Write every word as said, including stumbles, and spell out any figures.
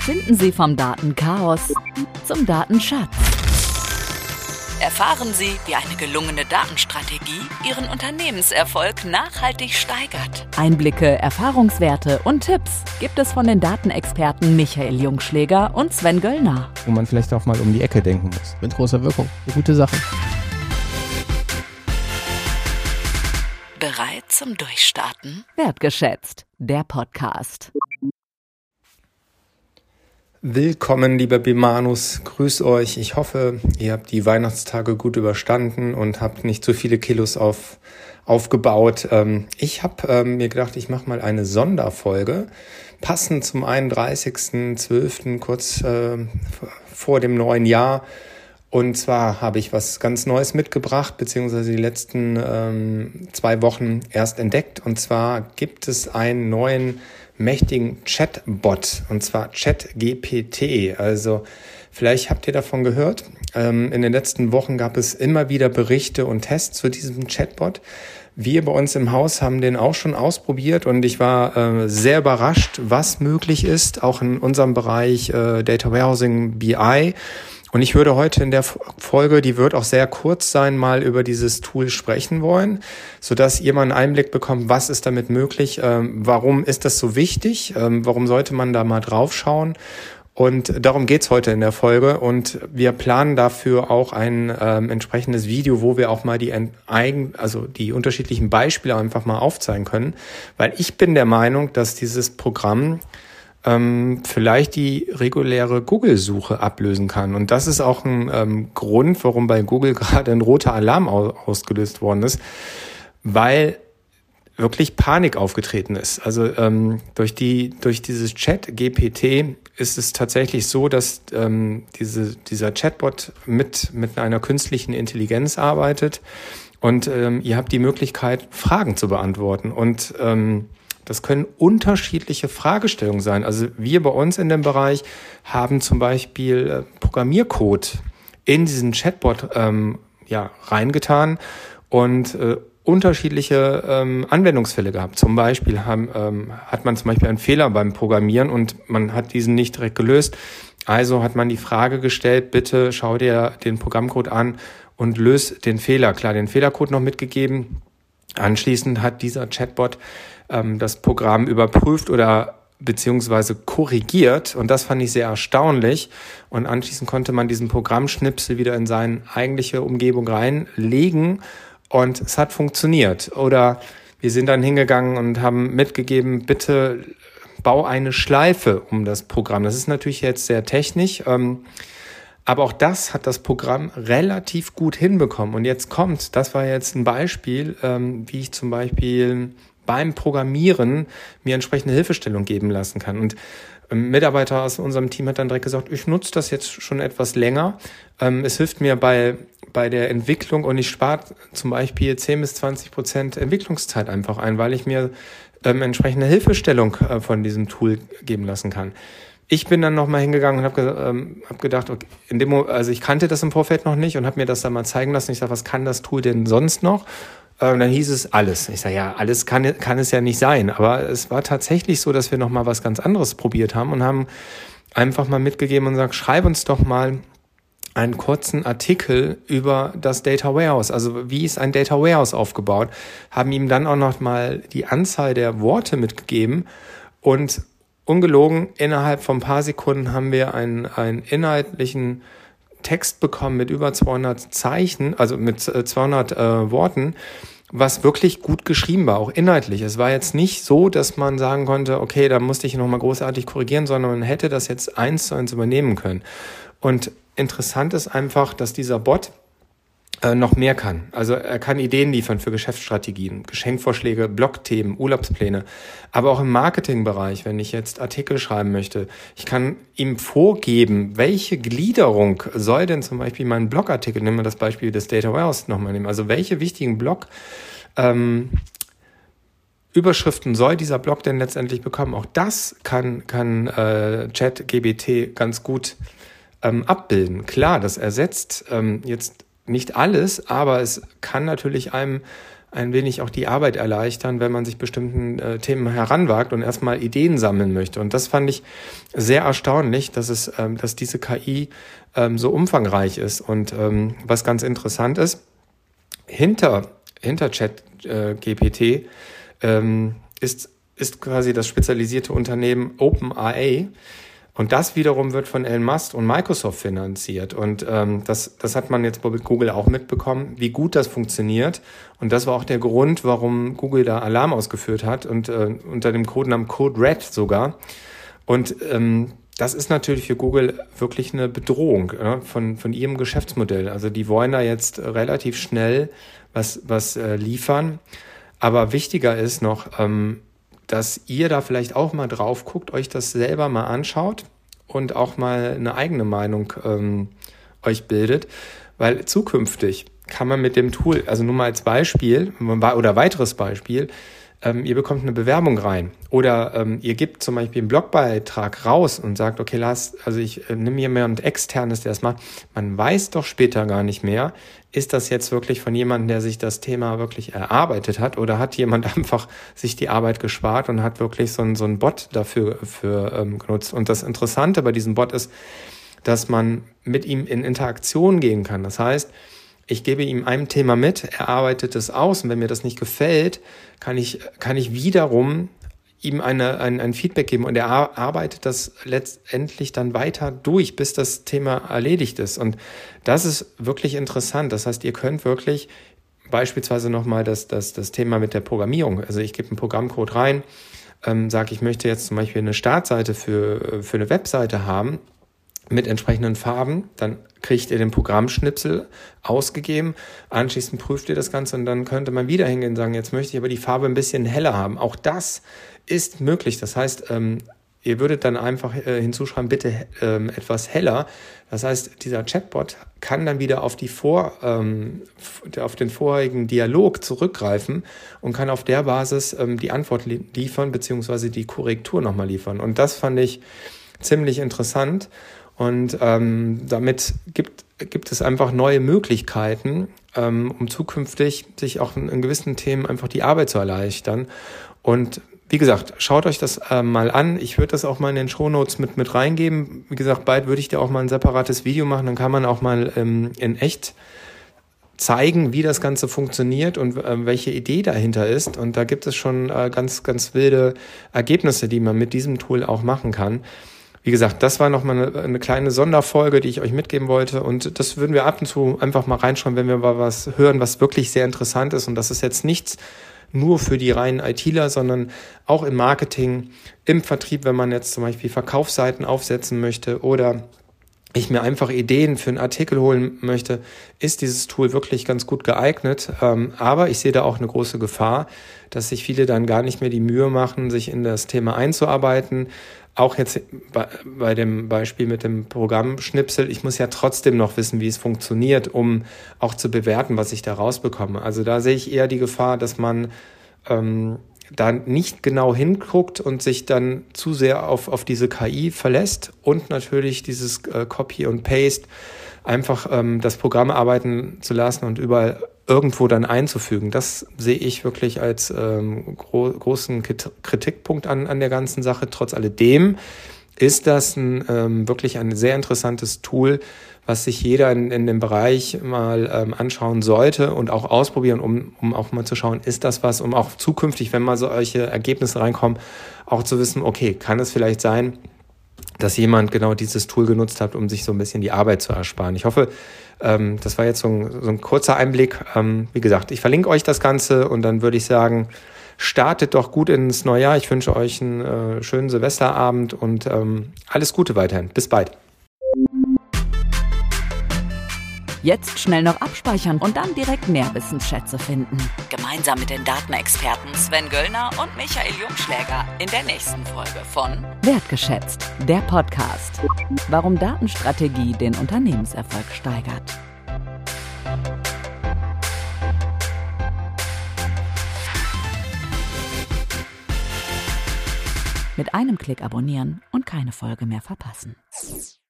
Finden Sie vom Datenchaos zum Datenschatz. Erfahren Sie, wie eine gelungene Datenstrategie Ihren Unternehmenserfolg nachhaltig steigert. Einblicke, Erfahrungswerte und Tipps gibt es von den Datenexperten Michael Jungschläger und Sven Göllner. Wo man vielleicht auch mal um die Ecke denken muss. Mit großer Wirkung. Eine gute Sache. Bereit zum Durchstarten? Wertgeschätzt, der Podcast. Willkommen, lieber Bimanus, grüß euch. Ich hoffe, ihr habt die Weihnachtstage gut überstanden und habt nicht zu viele Kilos auf, aufgebaut. Ähm, ich habe ähm, mir gedacht, ich mache mal eine Sonderfolge, passend zum einunddreißigsten zwölften, kurz äh, vor dem neuen Jahr. Und zwar habe ich was ganz Neues mitgebracht, beziehungsweise die letzten ähm, zwei Wochen erst entdeckt. Und zwar gibt es einen neuen mächtigen Chatbot, und zwar ChatGPT. Also vielleicht habt ihr davon gehört. Ähm, in den letzten Wochen gab es immer wieder Berichte und Tests zu diesem Chatbot. Wir bei uns im Haus haben den auch schon ausprobiert und ich war äh, sehr überrascht, was möglich ist, auch in unserem Bereich äh, Data Warehousing B I. Und ich würde heute in der Folge, die wird auch sehr kurz sein, mal über dieses Tool sprechen wollen, sodass ihr mal einen Einblick bekommt, was ist damit möglich, ähm, warum ist das so wichtig, ähm, warum sollte man da mal drauf schauen. Und darum geht's heute in der Folge und wir planen dafür auch ein ähm, entsprechendes Video, wo wir auch mal die eigen, also die unterschiedlichen Beispiele einfach mal aufzeigen können, weil ich bin der Meinung, dass dieses Programm ähm, vielleicht die reguläre Google-Suche ablösen kann. Und das ist auch ein ähm, Grund, warum bei Google gerade ein roter Alarm au- ausgelöst worden ist, weil wirklich Panik aufgetreten ist. Also ähm, durch die durch dieses Chat-G P T ist es tatsächlich so, dass ähm, diese dieser Chatbot mit mit einer künstlichen Intelligenz arbeitet und ähm, ihr habt die Möglichkeit, Fragen zu beantworten. Und ähm, das können unterschiedliche Fragestellungen sein. Also wir bei uns in dem Bereich haben zum Beispiel äh, Programmiercode in diesen Chatbot ähm, ja reingetan und äh, unterschiedliche ähm, Anwendungsfälle gehabt. Zum Beispiel haben, ähm, hat man zum Beispiel einen Fehler beim Programmieren und man hat diesen nicht direkt gelöst. Also hat man die Frage gestellt, bitte schau dir den Programmcode an und löse den Fehler. Klar, den Fehlercode noch mitgegeben. Anschließend hat dieser Chatbot ähm, das Programm überprüft oder beziehungsweise korrigiert und das fand ich sehr erstaunlich und anschließend konnte man diesen Programmschnipsel wieder in seine eigentliche Umgebung reinlegen und es hat funktioniert. Oder wir sind dann hingegangen und haben mitgegeben, bitte bau eine Schleife um das Programm. Das ist natürlich jetzt sehr technisch, ähm, aber auch das hat das Programm relativ gut hinbekommen. Und jetzt kommt, das war jetzt ein Beispiel, ähm, wie ich zum Beispiel beim Programmieren mir entsprechende Hilfestellung geben lassen kann. Und ein Mitarbeiter aus unserem Team hat dann direkt gesagt, ich nutze das jetzt schon etwas länger. Ähm, es hilft mir bei bei der Entwicklung und ich spare zum Beispiel zehn bis zwanzig Prozent Entwicklungszeit einfach ein, weil ich mir ähm, entsprechende Hilfestellung äh, von diesem Tool geben lassen kann. Ich bin dann nochmal hingegangen und habe ähm, hab gedacht, okay, in dem, also ich kannte das im Vorfeld noch nicht und habe mir das dann mal zeigen lassen. Ich sage, was kann das Tool denn sonst noch? Und dann hieß es alles. Ich sage, ja, alles kann, kann es ja nicht sein. Aber es war tatsächlich so, dass wir nochmal was ganz anderes probiert haben und haben einfach mal mitgegeben und gesagt, schreib uns doch mal einen kurzen Artikel über das Data Warehouse. Also wie ist ein Data Warehouse aufgebaut? Haben ihm dann auch noch mal die Anzahl der Worte mitgegeben und ungelogen, innerhalb von ein paar Sekunden haben wir einen, einen inhaltlichen Text bekommen mit über zweihundert Zeichen, also mit zweihundert äh, Worten, was wirklich gut geschrieben war, auch inhaltlich. Es war jetzt nicht so, dass man sagen konnte, okay, da musste ich nochmal großartig korrigieren, sondern man hätte das jetzt eins zu eins übernehmen können. Und interessant ist einfach, dass dieser Bot äh, noch mehr kann. Also er kann Ideen liefern für Geschäftsstrategien, Geschenkvorschläge, Blogthemen, Urlaubspläne, aber auch im Marketingbereich, wenn ich jetzt Artikel schreiben möchte. Ich kann ihm vorgeben, welche Gliederung soll denn zum Beispiel mein Blogartikel, nehmen wir das Beispiel des Data Warehouse nochmal nehmen, also welche wichtigen Blog ähm, Überschriften soll dieser Blog denn letztendlich bekommen? Auch das kann, kann äh, ChatGPT ganz gut ähm, abbilden. Klar, das ersetzt ähm, jetzt nicht alles, aber es kann natürlich einem ein wenig auch die Arbeit erleichtern, wenn man sich bestimmten äh, Themen heranwagt und erstmal Ideen sammeln möchte. Und das fand ich sehr erstaunlich, dass es, ähm, dass diese K I ähm, so umfangreich ist. Und ähm, was ganz interessant ist, hinter hinter ChatGPT ähm, ist ist quasi das spezialisierte Unternehmen OpenAI. Und das wiederum wird von Elon Musk und Microsoft finanziert. Und ähm, das, das hat man jetzt bei Google auch mitbekommen, wie gut das funktioniert. Und das war auch der Grund, warum Google da Alarm ausgeführt hat und äh, unter dem Codenamen Code Red sogar. Und ähm, das ist natürlich für Google wirklich eine Bedrohung, ja, von von ihrem Geschäftsmodell. Also die wollen da jetzt relativ schnell was was äh, liefern. Aber wichtiger ist noch, ähm, dass ihr da vielleicht auch mal drauf guckt, euch das selber mal anschaut und auch mal eine eigene Meinung ähm, euch bildet, weil zukünftig kann man mit dem Tool, also nur mal als Beispiel oder weiteres Beispiel, ähm, ihr bekommt eine Bewerbung rein oder ähm, ihr gebt zum Beispiel einen Blogbeitrag raus und sagt, okay, Lars, also ich äh, nehme jemand externes, der das macht. Man weiß doch später gar nicht mehr, ist das jetzt wirklich von jemandem, der sich das Thema wirklich erarbeitet hat, oder hat jemand einfach sich die Arbeit gespart und hat wirklich so einen so einen Bot dafür für, ähm, genutzt. Und das Interessante bei diesem Bot ist, dass man mit ihm in Interaktion gehen kann. Das heißt, ich gebe ihm ein Thema mit, er arbeitet es aus, und wenn mir das nicht gefällt, kann ich, kann ich wiederum ihm eine, ein, ein Feedback geben, und er arbeitet das letztendlich dann weiter durch, bis das Thema erledigt ist. Und das ist wirklich interessant. Das heißt, ihr könnt wirklich beispielsweise nochmal das, das, das Thema mit der Programmierung, also ich gebe einen Programmcode rein, ähm, sage, ich möchte jetzt zum Beispiel eine Startseite für, für eine Webseite haben, mit entsprechenden Farben, dann kriegt ihr den Programmschnipsel ausgegeben, anschließend prüft ihr das Ganze, und dann könnte man wieder hingehen und sagen, jetzt möchte ich aber die Farbe ein bisschen heller haben. Auch das ist möglich. Das heißt, ähm, ihr würdet dann einfach äh, hinzuschreiben, bitte ähm, etwas heller. Das heißt, dieser Chatbot kann dann wieder auf die vor, ähm, auf den vorherigen Dialog zurückgreifen und kann auf der Basis ähm, die Antwort li- liefern, beziehungsweise die Korrektur nochmal liefern. Und das fand ich ziemlich interessant. Und ähm, damit gibt, gibt es einfach neue Möglichkeiten, ähm, um zukünftig sich auch in, in gewissen Themen einfach die Arbeit zu erleichtern. Und wie gesagt, schaut euch das äh, mal an. Ich würde das auch mal in den Shownotes mit, mit reingeben. Wie gesagt, bald würde ich dir auch mal ein separates Video machen. Dann kann man auch mal ähm, in echt zeigen, wie das Ganze funktioniert und äh, welche Idee dahinter ist. Und da gibt es schon äh, ganz, ganz wilde Ergebnisse, die man mit diesem Tool auch machen kann. Wie gesagt, das war nochmal eine, eine kleine Sonderfolge, die ich euch mitgeben wollte, und das würden wir ab und zu einfach mal reinschauen, wenn wir mal was hören, was wirklich sehr interessant ist, und das ist jetzt nichts nur für die reinen ITler, sondern auch im Marketing, im Vertrieb, wenn man jetzt zum Beispiel Verkaufsseiten aufsetzen möchte oder ich mir einfach Ideen für einen Artikel holen möchte, ist dieses Tool wirklich ganz gut geeignet. Ähm, aber ich sehe da auch eine große Gefahr, dass sich viele dann gar nicht mehr die Mühe machen, sich in das Thema einzuarbeiten. Auch jetzt bei, bei dem Beispiel mit dem Programmschnipsel, ich muss ja trotzdem noch wissen, wie es funktioniert, um auch zu bewerten, was ich da rausbekomme. Also da sehe ich eher die Gefahr, dass man ähm, da nicht genau hinguckt und sich dann zu sehr auf, auf diese K I verlässt und natürlich dieses äh, Copy und Paste, einfach ähm, das Programm arbeiten zu lassen und überall irgendwo dann einzufügen. Das sehe ich wirklich als ähm, gro- großen Kritikpunkt an, an der ganzen Sache. Trotz alledem ist das ein, ähm, wirklich ein sehr interessantes Tool, was sich jeder in, in dem Bereich mal ähm, anschauen sollte und auch ausprobieren, um, um auch mal zu schauen, ist das was, um auch zukünftig, wenn mal solche Ergebnisse reinkommen, auch zu wissen, okay, kann es vielleicht sein, dass jemand genau dieses Tool genutzt hat, um sich so ein bisschen die Arbeit zu ersparen. Ich hoffe, ähm, das war jetzt so ein, so ein kurzer Einblick. Ähm, wie gesagt, ich verlinke euch das Ganze, und dann würde ich sagen, startet doch gut ins neue Jahr. Ich wünsche euch einen äh, schönen Silvesterabend und ähm, alles Gute weiterhin. Bis bald. Jetzt schnell noch abspeichern und dann direkt mehr Wissensschätze finden. Gemeinsam mit den Datenexperten Sven Göllner und Michael Jungschläger in der nächsten Folge von Wertgeschätzt, der Podcast. Warum Datenstrategie den Unternehmenserfolg steigert. Mit einem Klick abonnieren und keine Folge mehr verpassen.